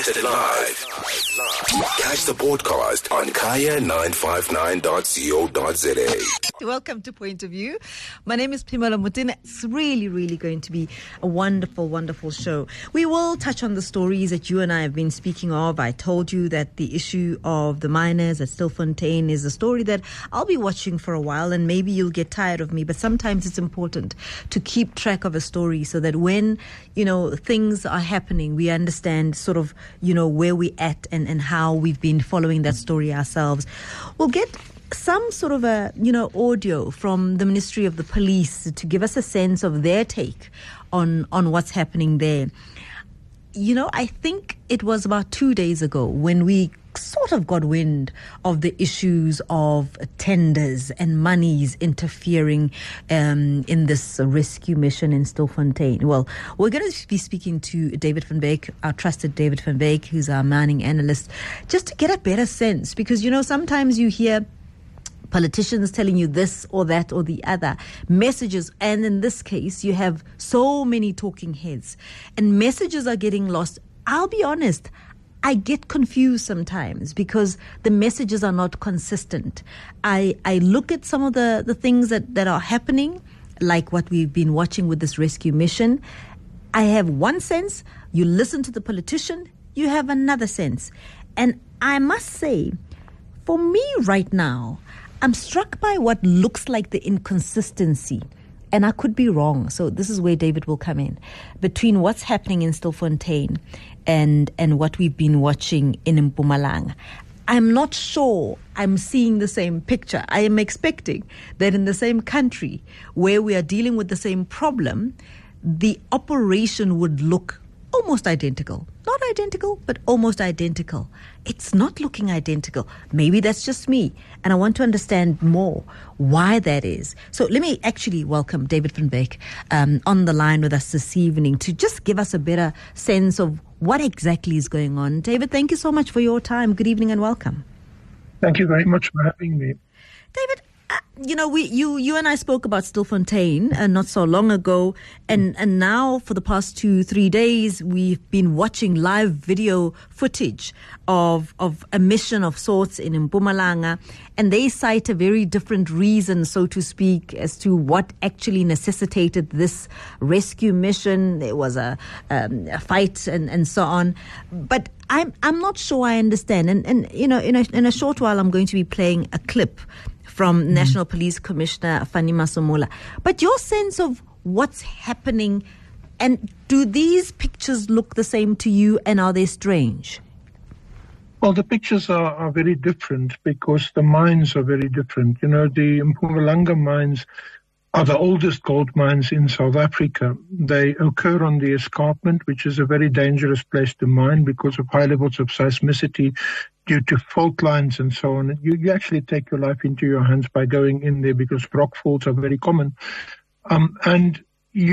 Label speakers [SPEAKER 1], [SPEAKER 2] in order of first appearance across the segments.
[SPEAKER 1] Broadcasted live. Catch the podcast on kaya959.co.za.
[SPEAKER 2] Welcome to Point of View. My name is Phemelo Motene. It's really going to be a wonderful show. We will touch on the stories that you and I have been speaking of. I told you that the issue of the miners at Stilfontein is a story that I'll be watching for a while, and maybe you'll get tired of me, but sometimes it's important to keep track of a story so that when, things are happening, we understand sort of, where we're at and how we've been following that story ourselves. We'll get some sort of audio from the Ministry of the Police to give us a sense of their take on what's happening there. I think it was about 2 days ago when we sort of got wind of the issues of tenders and monies interfering in this rescue mission in Stilfontein. Well, we're going to be speaking to David van Wyk, our trusted David van Wyk, who's our mining analyst, just to get a better sense, because, sometimes you hear politicians telling you this or that or the other messages, and in this case you have so many talking heads and messages are getting lost. I'll be honest, I get confused sometimes because the messages are not consistent. I look at some of the things that are happening, like what we've been watching with this rescue mission. I have one sense. You listen to the politician, you have another sense. And I must say, for me right now, I'm struck by what looks like the inconsistency, and I could be wrong, so this is where David will come in, between what's happening in Stilfontein and what we've been watching in Mpumalanga. I'm not sure I'm seeing the same picture. I am expecting that in the same country where we are dealing with the same problem, the operation would look almost identical. Not identical, but almost identical. It's not looking identical. Maybe that's just me. And I want to understand more why that is. So let me actually welcome David van Wyk on the line with us this evening to just give us a better sense of what exactly is going on. David, thank you so much for your time. Good evening and welcome.
[SPEAKER 3] Thank you very much for having me.
[SPEAKER 2] David, you and I spoke about Stilfontein not so long ago, and now for the past 2-3 days we've been watching live video footage of a mission of sorts in Mpumalanga, and they cite a very different reason, so to speak, as to what actually necessitated this rescue mission. There was a fight and so on, but I'm not sure I understand. And in a short while I'm going to be playing a clip from National Police Commissioner Fanny Masemola. But your sense of what's happening, and do these pictures look the same to you, and are they strange?
[SPEAKER 3] Well, the pictures are very different because the mines are very different. The Mpumalanga mines are the oldest gold mines in South Africa. They occur on the escarpment, which is a very dangerous place to mine because of high levels of seismicity due to fault lines and so on. You actually take your life into your hands by going in there because rock falls are very common. And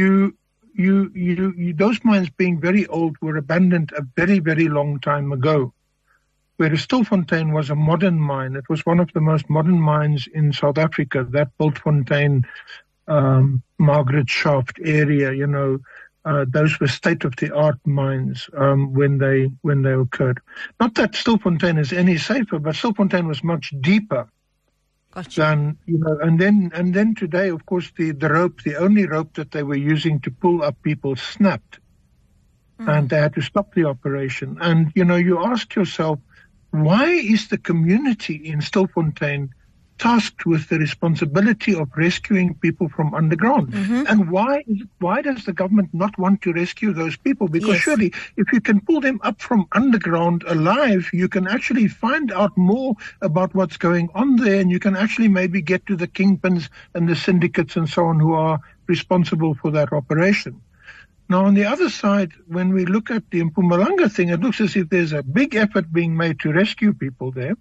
[SPEAKER 3] those mines, being very old, were abandoned a very long time ago. Whereas Stilfontein was a modern mine. It was one of the most modern mines in South Africa, that Bultfontein, Margaret Shaft area, those were state-of-the-art mines when they occurred. Not that Stilfontein is any safer, but Stilfontein was much deeper than, and then today, of course, the rope, the only rope that they were using to pull up people, snapped, and they had to stop the operation. And, you ask yourself, why is the community in Stilfontein tasked with the responsibility of rescuing people from underground? And why does the government not want to rescue those people? Because surely if you can pull them up from underground alive, you can actually find out more about what's going on there, and you can actually maybe get to the kingpins and the syndicates and so on who are responsible for that operation. Now, on the other side, when we look at the Mpumalanga thing, it looks as if there's a big effort being made to rescue people there.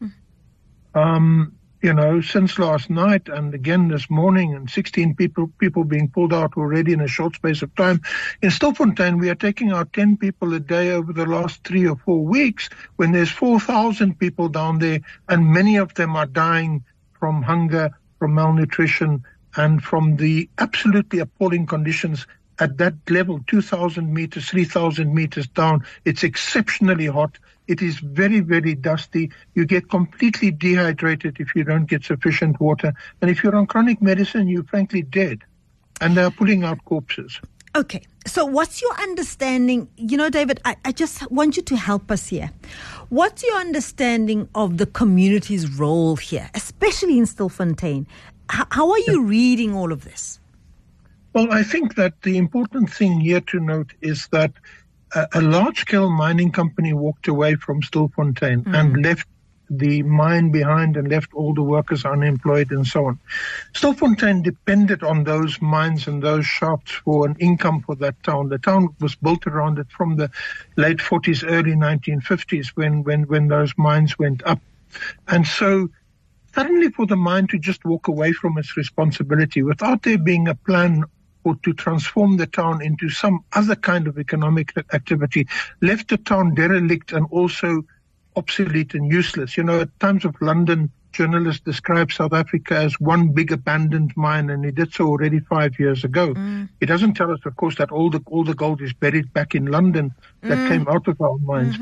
[SPEAKER 3] Since last night and again this morning, and 16 people being pulled out already in a short space of time. In Stilfontein, we are taking out 10 people a day over the last 3 or 4 weeks, when there's 4,000 people down there, and many of them are dying from hunger, from malnutrition, and from the absolutely appalling conditions at that level, 2,000 meters, 3,000 meters down, it's exceptionally hot. It is very, very dusty. You get completely dehydrated if you don't get sufficient water. And if you're on chronic medicine, you're frankly dead. And they're pulling out corpses.
[SPEAKER 2] Okay. So what's your understanding? You know, David, I just want you to help us here. What's your understanding of the community's role here, especially in Stilfontein? How are you reading all of this?
[SPEAKER 3] Well, I think that the important thing here to note is that a large-scale mining company walked away from Stilfontein and left the mine behind and left all the workers unemployed and so on. Stilfontein depended on those mines and those shafts for an income for that town. The town was built around it from the late 40s, early 1950s when those mines went up. And so suddenly for the mine to just walk away from its responsibility without there being a plan or to transform the town into some other kind of economic activity left the town derelict and also obsolete and useless. You know, at Times of London, journalists describe South Africa as one big abandoned mine, and he did so already 5 years ago. It doesn't tell us, of course, that all the gold is buried back in London that came out of our mines.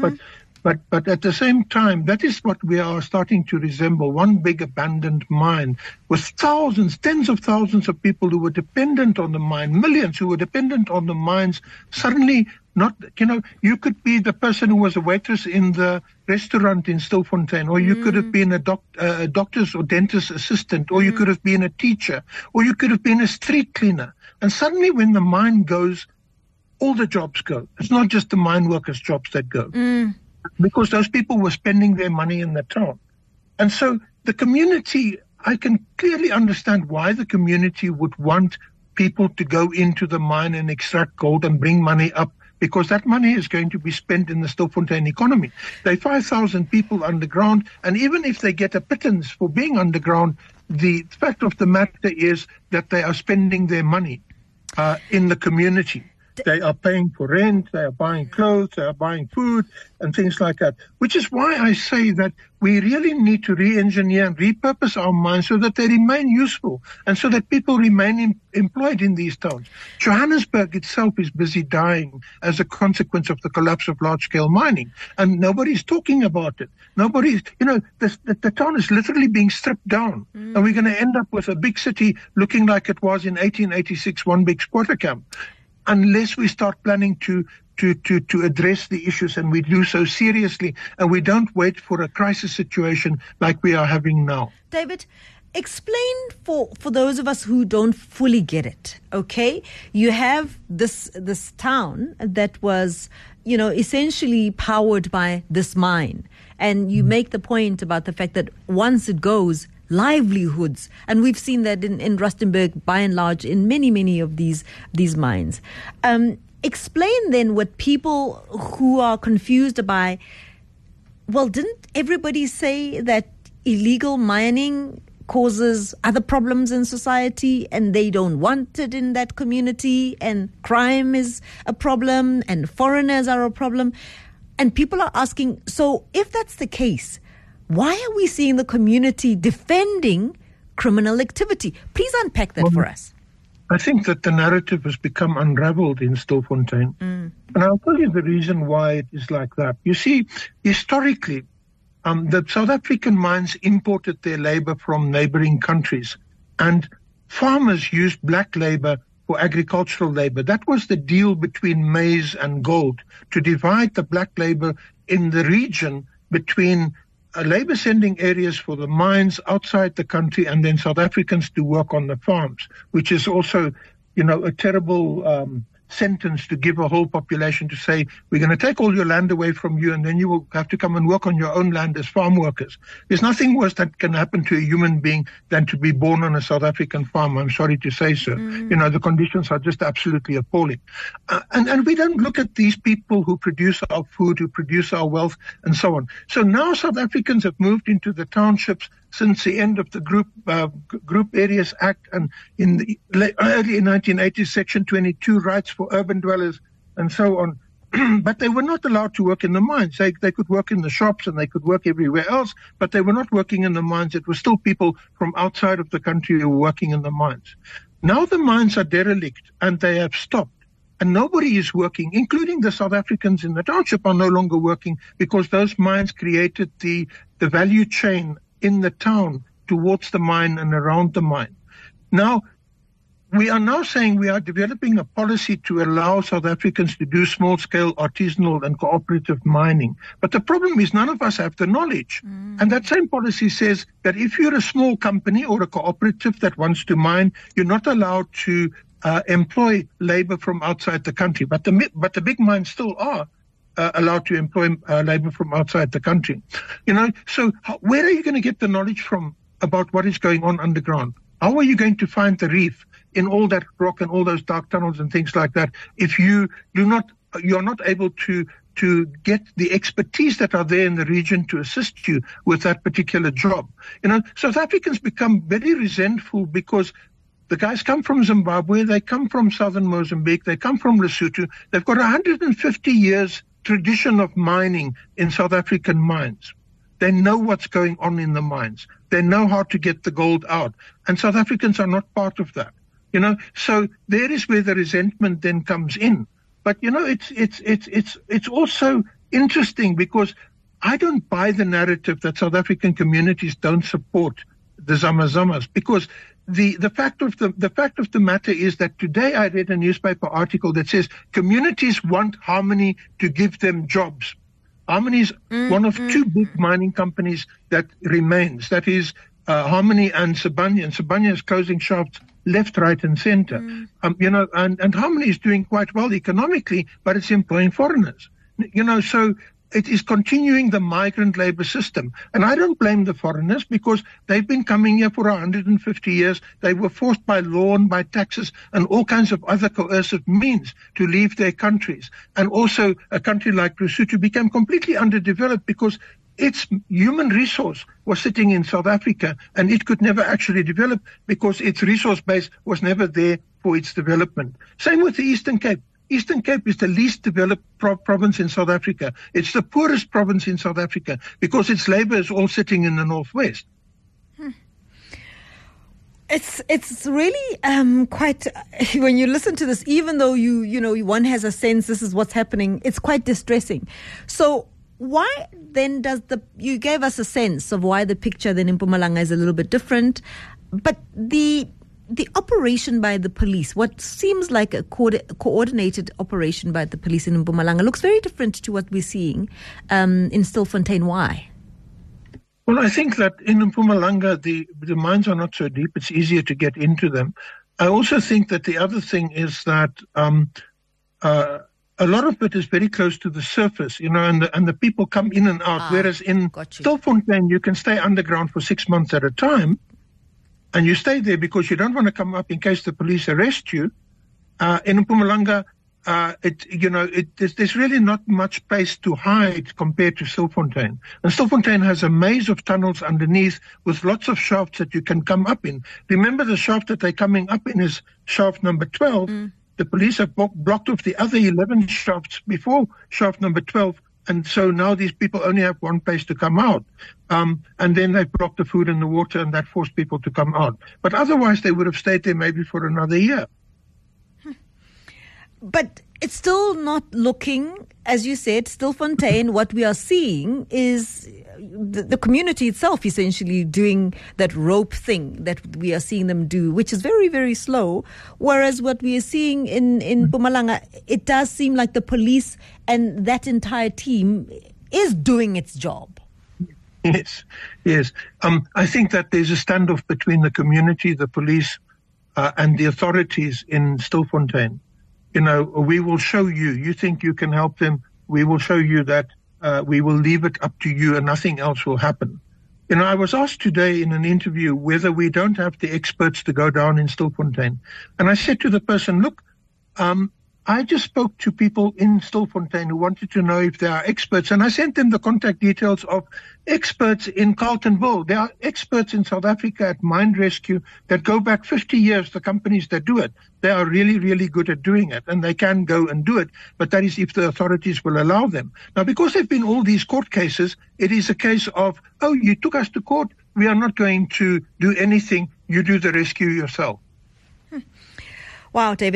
[SPEAKER 3] But at the same time, that is what we are starting to resemble, one big abandoned mine with thousands, tens of thousands of people who were dependent on the mine, millions who were dependent on the mines, suddenly not, you know, you could be the person who was a waitress in the restaurant in Stilfontein, or you could have been a doctor's or dentist's assistant, or you could have been a teacher, or you could have been a street cleaner. And suddenly when the mine goes, all the jobs go. It's not just the mine workers' jobs that go. Because those people were spending their money in the town. And so the community, I can clearly understand why the community would want people to go into the mine and extract gold and bring money up, because that money is going to be spent in the Stilfontein economy. There are 5,000 people underground, and even if they get a pittance for being underground, the fact of the matter is that they are spending their money in the community. They are paying for rent, they are buying clothes, they are buying food and things like that, which is why I say that we really need to re-engineer and repurpose our mines so that they remain useful and so that people remain employed in these towns. Johannesburg itself is busy dying as a consequence of the collapse of large-scale mining, and nobody's talking about it. Nobody's, you know, the town is literally being stripped down, and we're going to end up with a big city looking like it was in 1886, one big squatter camp, unless we start planning to address the issues, and we do so seriously, and we don't wait for a crisis situation like we are having now.
[SPEAKER 2] David, explain for those of us who don't fully get it, okay? You have this town that was, you know, essentially powered by this mine, and you make the point about the fact that once it goes, livelihoods, and we've seen that in Rustenburg by and large in many of these mines. Explain then what people who are confused by, well, didn't everybody say that illegal mining causes other problems in society and they don't want it in that community, and crime is a problem and foreigners are a problem? And people are asking, so if that's the case, why are we seeing the community defending criminal activity? Please unpack that for us.
[SPEAKER 3] I think that the narrative has become unraveled in Stilfontein. And I'll tell you the reason why it is like that. You see, historically, the South African mines imported their labor from neighboring countries, and farmers used black labor for agricultural labor. That was the deal between maize and gold, to divide the black labor in the region between labor sending areas for the mines outside the country, and then South Africans to work on the farms, which is also, you know, a terrible sentence to give a whole population, to say, we're going to take all your land away from you and then you will have to come and work on your own land as farm workers. There's nothing worse that can happen to a human being than to be born on a South African farm. I'm sorry to say so. You know, the conditions are just absolutely appalling. And we don't look at these people who produce our food, who produce our wealth, and so on. So now South Africans have moved into the townships since the end of the Group Areas Act, and in the early 1980s, Section 22, rights for urban dwellers and so on. But they were not allowed to work in the mines. They could work in the shops and they could work everywhere else, but they were not working in the mines. It was still people from outside of the country who were working in the mines. Now the mines are derelict and they have stopped. and nobody is working, including the South Africans in the township are no longer working because those mines created the value chain in the town towards the mine and around the mine. Now, we are now saying we are developing a policy to allow South Africans to do small-scale artisanal and cooperative mining. But the problem is none of us have the knowledge. And that same policy says that if you're a small company or a cooperative that wants to mine, you're not allowed to employ labor from outside the country. But the big mines still are allowed to employ labor from outside the country. So where are you going to get the knowledge from about what is going on underground? How are you going to find the reef in all that rock and all those dark tunnels and things like that if you're not able to get the expertise that are there in the region to assist you with that particular job? South Africans become very resentful because the guys come from Zimbabwe, they come from southern Mozambique, they come from Lesotho. They've got 150 years tradition of mining in South African mines. They know what's going on in the mines. They know how to get the gold out. And South Africans are not part of that. So there is where the resentment then comes in. But it's also interesting because I don't buy the narrative that South African communities don't support the Zama-Zamas, because the fact of the matter is that today I read a newspaper article that says communities want Harmony to give them jobs. Harmony is one of two big mining companies that remains. That is Harmony and Sibanye. And Sibanye is closing shafts left, right, and center. And Harmony is doing quite well economically, but it's employing foreigners. So it is continuing the migrant labor system. And I don't blame the foreigners because they've been coming here for 150 years. They were forced by law and by taxes and all kinds of other coercive means to leave their countries. And also a country like Lesotho became completely underdeveloped because its human resource was sitting in South Africa and it could never actually develop because its resource base was never there for its development. Same with the Eastern Cape. Eastern Cape is the least developed province in South Africa. It's the poorest province in South Africa because its labor is all sitting in the northwest.
[SPEAKER 2] It's really quite, when you listen to this, even though one has a sense this is what's happening, it's quite distressing. So why then you gave us a sense of why the picture then in Mpumalanga is a little bit different, but the operation by the police, what seems like a coordinated operation by the police in Mpumalanga, looks very different to what we're seeing in Stilfontein. Why?
[SPEAKER 3] Well, I think that in Mpumalanga, the mines are not so deep. It's easier to get into them. I also think that the other thing is that a lot of it is very close to the surface, and the people come in and out, whereas in Stilfontein, you can stay underground for 6 months at a time. And you stay there because you don't want to come up in case the police arrest you. In Mpumalanga, there's really not much space to hide compared to Stilfontein. And Stilfontein has a maze of tunnels underneath with lots of shafts that you can come up in. Remember, the shaft that they're coming up in is shaft number 12. The police have blocked off the other 11 shafts before shaft number 12. And so now these people only have one place to come out. And then they've blocked the food and the water, and that forced people to come out. But otherwise, they would have stayed there maybe for another year.
[SPEAKER 2] But it's still not looking, as you said, Stilfontein, what we are seeing is the community itself essentially doing that rope thing that we are seeing them do, which is very, very slow. Whereas what we are seeing in Mpumalanga, it does seem like the police and that entire team is doing its job.
[SPEAKER 3] Yes. I think that there's a standoff between the community, the police, and the authorities in Stilfontein. We will show you. You think you can help them. We will show you that we will leave it up to you and nothing else will happen. I was asked today in an interview whether we don't have the experts to go down in Stilfontein. And I said to the person, look, I just spoke to people in Stilfontein who wanted to know if there are experts, and I sent them the contact details of experts in Carletonville. There are experts in South Africa at mine rescue that go back 50 years, the companies that do it. They are really, really good at doing it, and they can go and do it, but that is if the authorities will allow them. Now, because there have been all these court cases, it is a case of, oh, you took us to court, we are not going to do anything, you do the rescue yourself.
[SPEAKER 2] Wow, David.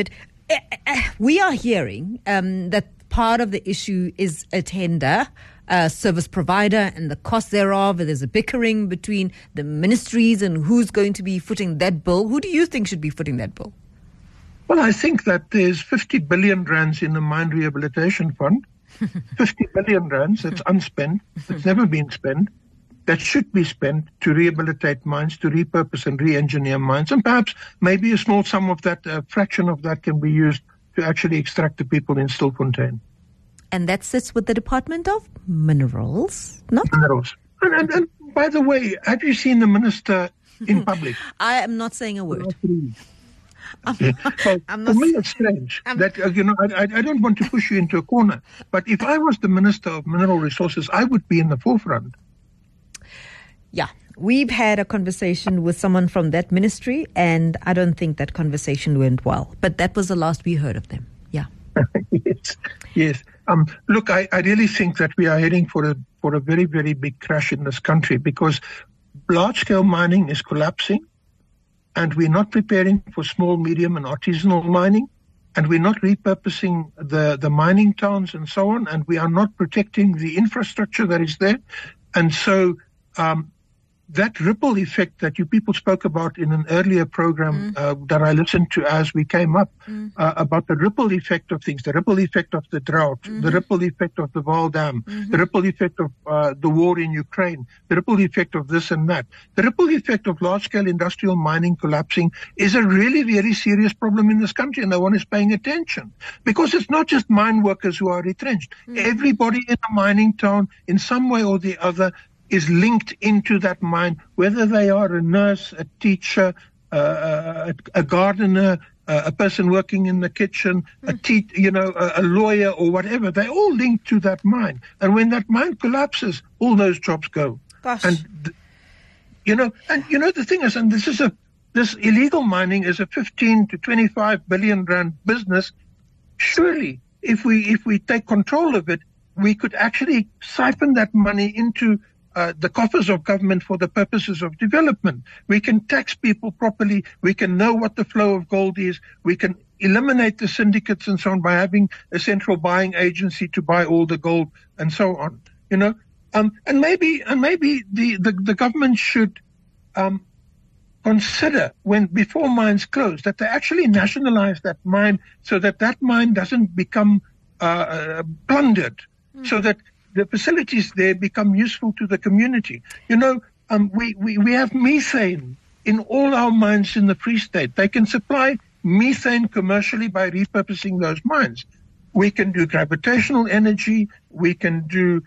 [SPEAKER 2] we are hearing that part of the issue is a tender, service provider and the cost thereof. There's a bickering between the ministries and who's going to be footing that bill. Who do you think should be footing that bill?
[SPEAKER 3] Well, I think that there's 50 billion rands in the Mine Rehabilitation Fund. 50 billion rands that's unspent. It's never been spent. That should be spent to rehabilitate mines, to repurpose and re-engineer mines. And perhaps maybe a small sum of that, a fraction of that can be used to actually extract the people in Stilfontein.
[SPEAKER 2] And that sits with the Department of Minerals, not?
[SPEAKER 3] Minerals. And by the way, have you seen the minister in public?
[SPEAKER 2] I am not saying a word.
[SPEAKER 3] For me, it's strange that, I don't want to push you into a corner, but if I was the Minister of Mineral Resources, I would be in the forefront.
[SPEAKER 2] Yeah, we've had a conversation with someone from that ministry, and I don't think that conversation went well. But that was the last we heard of them. Yeah.
[SPEAKER 3] Yes. Look, I really think that we are heading for a very, very big crash in this country because large-scale mining is collapsing, and we're not preparing for small, medium, and artisanal mining, and we're not repurposing the mining towns and so on, and we are not protecting the infrastructure that is there. And so that ripple effect that you people spoke about in an earlier program that I listened to as we came up, about the ripple effect of things, the ripple effect of the drought, the ripple effect of the Vaal Dam, the ripple effect of the war in Ukraine, the ripple effect of this and that. The ripple effect of large-scale industrial mining collapsing is a really, very serious problem in this country, and no one is paying attention. Because it's not just mine workers who are retrenched. Everybody in a mining town, in some way or the other, is linked into that mine, whether they are a nurse, a teacher, a gardener, a person working in the kitchen, a lawyer or whatever. They're all linked to that mine. And when that mine collapses, all those jobs go.
[SPEAKER 2] Gosh.
[SPEAKER 3] And the thing is, and this illegal mining is a 15 to 25 billion rand business. Surely, if we take control of it, we could actually siphon that money into the coffers of government for the purposes of development. We can tax people properly. We can know what the flow of gold is. We can eliminate the syndicates and so on by having a central buying agency to buy all the gold and so on. And maybe the government should consider before mines close that they actually nationalize that mine so that mine doesn't become plundered, so that the facilities there become useful to the community. We have methane in all our mines in the Free State. They can supply methane commercially by repurposing those mines. We can do gravitational energy. We can do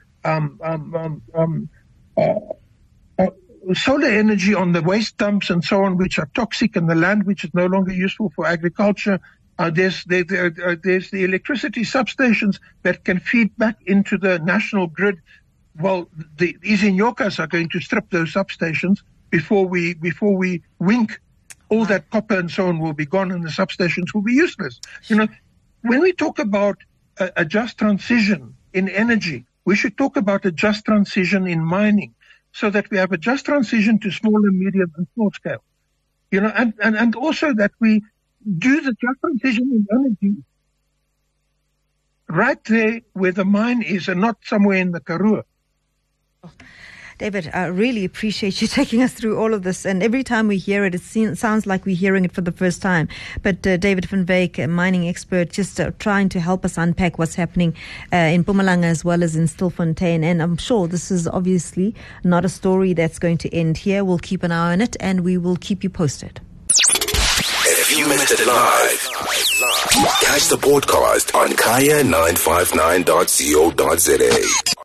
[SPEAKER 3] solar energy on the waste dumps and so on, which are toxic, and the land which is no longer useful for agriculture. There's the electricity substations that can feed back into the national grid. Well, the Izinyokas are going to strip those substations before we wink. All that copper and so on will be gone, and the substations will be useless. When we talk about a just transition in energy, we should talk about a just transition in mining, so that we have a just transition to small and medium and small scale. And also that we do the just transition in energy right there where the mine is and not somewhere in the Karoo.
[SPEAKER 2] David, I really appreciate you taking us through all of this. And every time we hear it, sounds like we're hearing it for the first time. But David van Wyk, a mining expert, just trying to help us unpack what's happening in Mpumalanga as well as in Stilfontein. And I'm sure this is obviously not a story that's going to end here. We'll keep an eye on it and we will keep you posted.
[SPEAKER 1] If you missed it live, catch the podcast on kaya959.co.za.